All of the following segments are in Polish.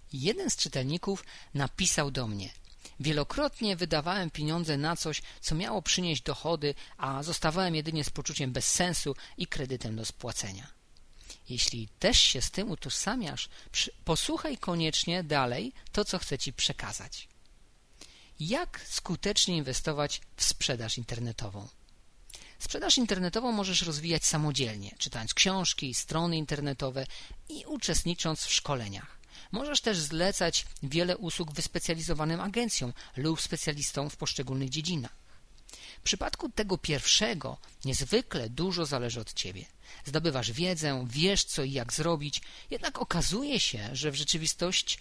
Jeden z czytelników napisał do mnie: wielokrotnie wydawałem pieniądze na coś, co miało przynieść dochody, a zostawałem jedynie z poczuciem bezsensu i kredytem do spłacenia. Jeśli też się z tym utożsamiasz, posłuchaj koniecznie dalej to, co chcę Ci przekazać. Jak skutecznie inwestować w sprzedaż internetową? Sprzedaż internetową możesz rozwijać samodzielnie, czytając książki, strony internetowe i uczestnicząc w szkoleniach. Możesz też zlecać wiele usług wyspecjalizowanym agencjom lub specjalistom w poszczególnych dziedzinach. W przypadku tego pierwszego niezwykle dużo zależy od Ciebie. Zdobywasz wiedzę, wiesz co i jak zrobić, jednak okazuje się, że w rzeczywistości,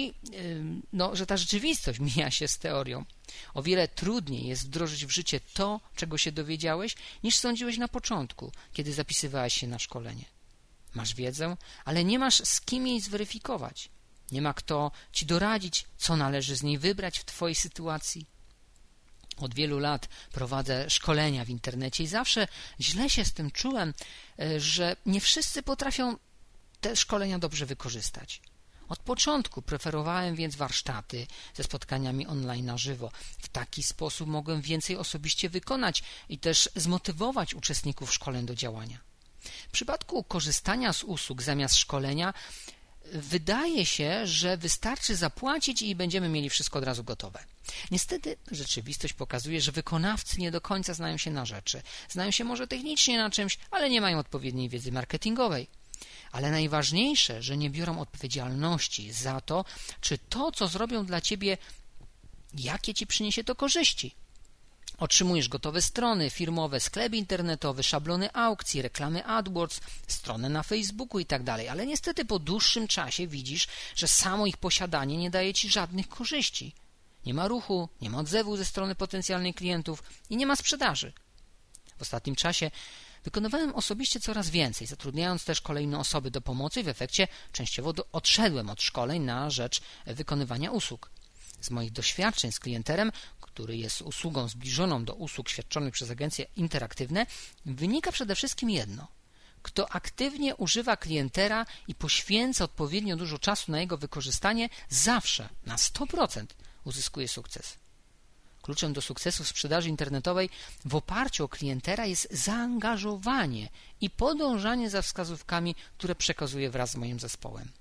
że ta rzeczywistość mija się z teorią. O wiele trudniej jest wdrożyć w życie to, czego się dowiedziałeś, niż sądziłeś na początku, kiedy zapisywałeś się na szkolenie. Masz wiedzę, ale nie masz z kim jej zweryfikować. Nie ma kto Ci doradzić, co należy z niej wybrać w Twojej sytuacji. Od wielu lat prowadzę szkolenia w internecie i zawsze źle się z tym czułem, że nie wszyscy potrafią te szkolenia dobrze wykorzystać. Od początku preferowałem więc warsztaty ze spotkaniami online na żywo. W taki sposób mogłem więcej osobiście wykonać i też zmotywować uczestników szkoleń do działania. W przypadku korzystania z usług zamiast szkolenia wydaje się, że wystarczy zapłacić i będziemy mieli wszystko od razu gotowe. Niestety rzeczywistość pokazuje, że wykonawcy nie do końca znają się na rzeczy. Znają się może technicznie na czymś, ale nie mają odpowiedniej wiedzy marketingowej. Ale najważniejsze, że nie biorą odpowiedzialności za to, czy to, co zrobią dla Ciebie, jakie Ci przyniesie to korzyści. Otrzymujesz gotowe strony firmowe, sklep internetowy, szablony aukcji, reklamy AdWords, stronę na Facebooku itd. Ale niestety po dłuższym czasie widzisz, że samo ich posiadanie nie daje Ci żadnych korzyści. Nie ma ruchu, nie ma odzewu ze strony potencjalnych klientów i nie ma sprzedaży. W ostatnim czasie wykonywałem osobiście coraz więcej, zatrudniając też kolejne osoby do pomocy i w efekcie częściowo odszedłem od szkoleń na rzecz wykonywania usług. Z moich doświadczeń z klienterem, który jest usługą zbliżoną do usług świadczonych przez agencje interaktywne, wynika przede wszystkim jedno. Kto aktywnie używa klientera i poświęca odpowiednio dużo czasu na jego wykorzystanie, zawsze na 100% uzyskuje sukces. Kluczem do sukcesu w sprzedaży internetowej w oparciu o klientera jest zaangażowanie i podążanie za wskazówkami, które przekazuję wraz z moim zespołem.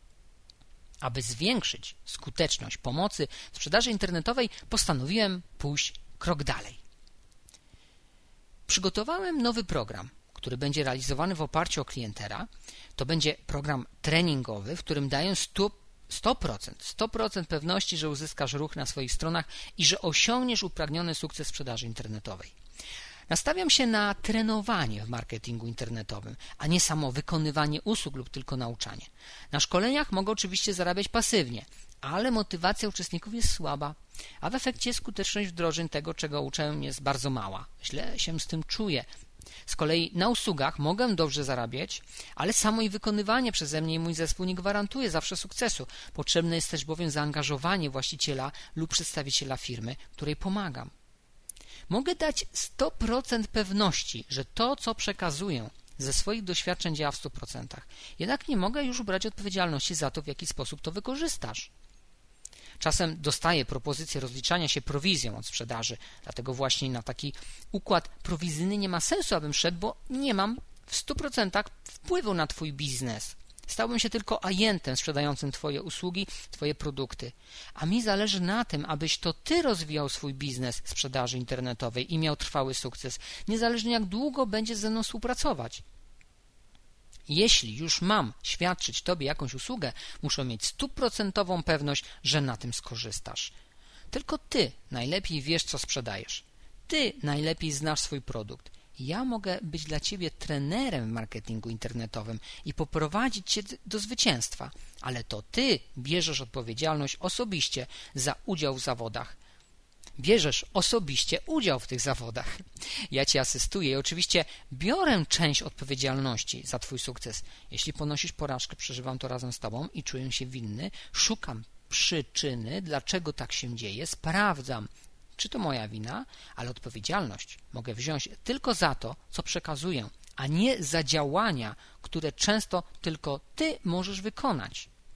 Aby zwiększyć skuteczność pomocy w sprzedaży internetowej, postanowiłem pójść krok dalej. Przygotowałem nowy program, który będzie realizowany w oparciu o klientera. To będzie program treningowy, w którym daję 100% pewności, że uzyskasz ruch na swoich stronach i że osiągniesz upragniony sukces w sprzedaży internetowej. Nastawiam się na trenowanie w marketingu internetowym, a nie samo wykonywanie usług lub tylko nauczanie. Na szkoleniach mogę oczywiście zarabiać pasywnie, ale motywacja uczestników jest słaba, a w efekcie skuteczność wdrożeń tego, czego uczę, jest bardzo mała. Źle się z tym czuję. Z kolei na usługach mogę dobrze zarabiać, ale samo ich wykonywanie przeze mnie i mój zespół nie gwarantuje zawsze sukcesu. Potrzebne jest też bowiem zaangażowanie właściciela lub przedstawiciela firmy, której pomagam. Mogę dać 100% pewności, że to, co przekazuję ze swoich doświadczeń, działa w 100%. Jednak nie mogę już brać odpowiedzialności za to, w jaki sposób to wykorzystasz. Czasem dostaję propozycję rozliczania się prowizją od sprzedaży, dlatego właśnie na taki układ prowizyjny nie ma sensu, abym szedł, bo nie mam w 100% wpływu na Twój biznes. Stałbym się tylko agentem sprzedającym Twoje usługi, Twoje produkty. A mi zależy na tym, abyś to Ty rozwijał swój biznes sprzedaży internetowej i miał trwały sukces, niezależnie jak długo będziesz ze mną współpracować. Jeśli już mam świadczyć Tobie jakąś usługę, muszę mieć 100% pewność, że na tym skorzystasz. Tylko Ty najlepiej wiesz, co sprzedajesz. Ty najlepiej znasz swój produkt. Ja mogę być dla Ciebie trenerem w marketingu internetowym i poprowadzić Cię do zwycięstwa, ale to Ty bierzesz odpowiedzialność osobiście za udział w zawodach. Bierzesz osobiście udział w tych zawodach. Ja Ci asystuję i oczywiście biorę część odpowiedzialności za Twój sukces. Jeśli ponosisz porażkę, przeżywam to razem z Tobą i czuję się winny, szukam przyczyny, dlaczego tak się dzieje, sprawdzam, czy to moja wina, ale odpowiedzialność mogę wziąć tylko za to, co przekazuję, a nie za działania, które często tylko Ty możesz wykonać.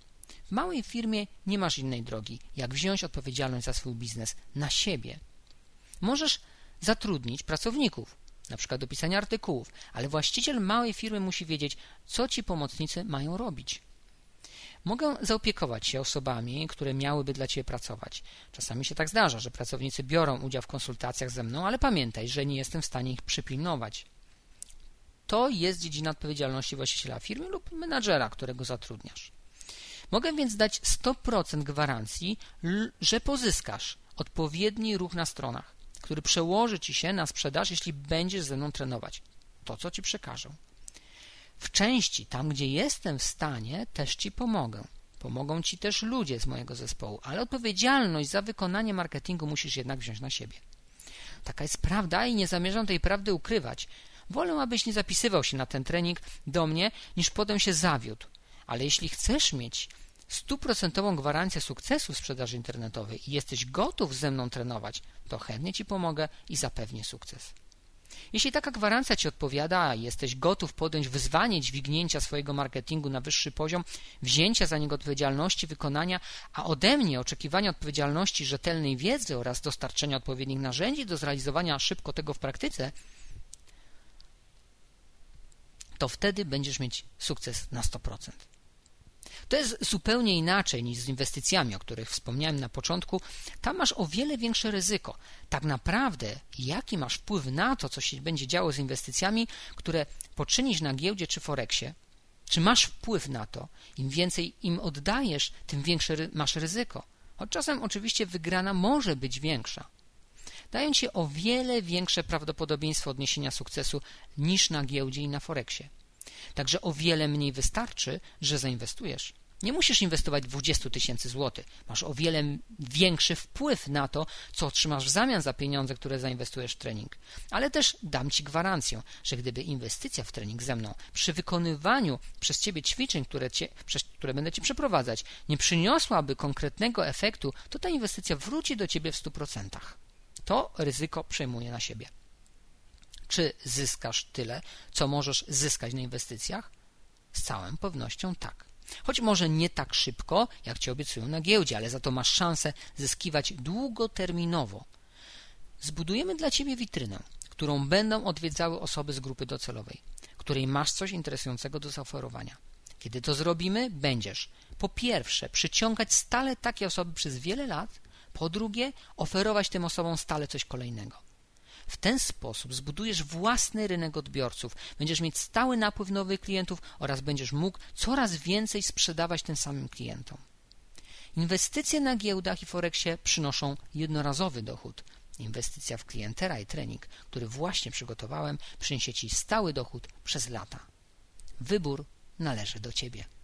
W małej firmie nie masz innej drogi, jak wziąć odpowiedzialność za swój biznes na siebie. Możesz zatrudnić pracowników, na przykład do pisania artykułów, ale właściciel małej firmy musi wiedzieć, co ci pomocnicy mają robić. Mogę zaopiekować się osobami, które miałyby dla Ciebie pracować. Czasami się tak zdarza, że pracownicy biorą udział w konsultacjach ze mną, ale pamiętaj, że nie jestem w stanie ich przypilnować. To jest dziedzina odpowiedzialności właściciela firmy lub menadżera, którego zatrudniasz. Mogę więc dać 100% gwarancji, że pozyskasz odpowiedni ruch na stronach, który przełoży Ci się na sprzedaż, jeśli będziesz ze mną trenować. To, co Ci przekażę. W części, tam gdzie jestem w stanie, też Ci pomogę. Pomogą Ci też ludzie z mojego zespołu, ale odpowiedzialność za wykonanie marketingu musisz jednak wziąć na siebie. Taka jest prawda i nie zamierzam tej prawdy ukrywać. Wolę, abyś nie zapisywał się na ten trening do mnie, niż potem się zawiódł. Ale jeśli chcesz mieć 100% gwarancję sukcesu w sprzedaży internetowej i jesteś gotów ze mną trenować, to chętnie Ci pomogę i zapewnię sukces. Jeśli taka gwarancja Ci odpowiada, a jesteś gotów podjąć wyzwanie dźwignięcia swojego marketingu na wyższy poziom, wzięcia za niego odpowiedzialności, wykonania, a ode mnie oczekiwania odpowiedzialności, rzetelnej wiedzy oraz dostarczenia odpowiednich narzędzi do zrealizowania szybko tego w praktyce, to wtedy będziesz mieć sukces na 100%. To jest zupełnie inaczej niż z inwestycjami, o których wspomniałem na początku. Tam masz o wiele większe ryzyko. Tak naprawdę, jaki masz wpływ na to, co się będzie działo z inwestycjami, które poczynisz na giełdzie czy forexie, czy masz wpływ na to, im więcej im oddajesz, tym większe masz ryzyko. Choć czasem oczywiście wygrana może być większa. Dają Ci o wiele większe prawdopodobieństwo odniesienia sukcesu niż na giełdzie i na forexie. Także o wiele mniej wystarczy, że zainwestujesz. Nie musisz inwestować 20 000 złotych. Masz o wiele większy wpływ na to, co otrzymasz w zamian za pieniądze, które zainwestujesz w trening. Ale też dam Ci gwarancję, że gdyby inwestycja w trening ze mną przy wykonywaniu przez Ciebie ćwiczeń, które będę Ci przeprowadzać, nie przyniosłaby konkretnego efektu, to ta inwestycja wróci do Ciebie w 100%. To ryzyko przejmuję na siebie. Czy zyskasz tyle, co możesz zyskać na inwestycjach? Z całą pewnością tak. Choć może nie tak szybko, jak Ci obiecują na giełdzie, ale za to masz szansę zyskiwać długoterminowo. Zbudujemy dla Ciebie witrynę, którą będą odwiedzały osoby z grupy docelowej, której masz coś interesującego do zaoferowania. Kiedy to zrobimy, będziesz po pierwsze przyciągać stale takie osoby przez wiele lat, po drugie oferować tym osobom stale coś kolejnego. W ten sposób zbudujesz własny rynek odbiorców, będziesz mieć stały napływ nowych klientów oraz będziesz mógł coraz więcej sprzedawać tym samym klientom. Inwestycje na giełdach i forexie przynoszą jednorazowy dochód. Inwestycja w klientela i trening, który właśnie przygotowałem, przyniesie Ci stały dochód przez lata. Wybór należy do Ciebie.